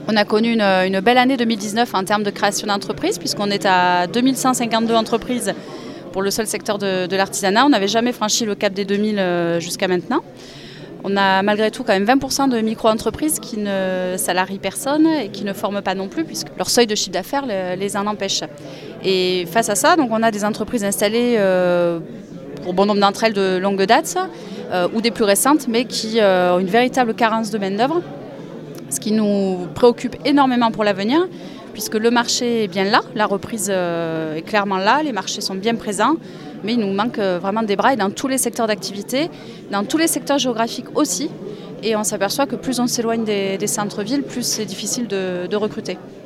On a connu une belle année 2019 en termes de création d'entreprises, puisqu'on est à 2152 entreprises pour le seul secteur de l'artisanat. On n'avait jamais franchi le cap des 2000 jusqu'à maintenant. On a malgré tout quand même 20% de micro-entreprises qui ne salarient personne et qui ne forment pas non plus, puisque leur seuil de chiffre d'affaires les en empêche. Et face à ça, donc on a des entreprises installées pour bon nombre d'entre elles de longue date ou des plus récentes, mais qui ont une véritable carence de main-d'œuvre, ce qui nous préoccupe énormément pour l'avenir, puisque le marché est bien là, la reprise est clairement là, les marchés sont bien présents, mais il nous manque vraiment des bras et dans tous les secteurs d'activité, dans tous les secteurs géographiques aussi, et on s'aperçoit que plus on s'éloigne des centres-villes, plus c'est difficile de recruter.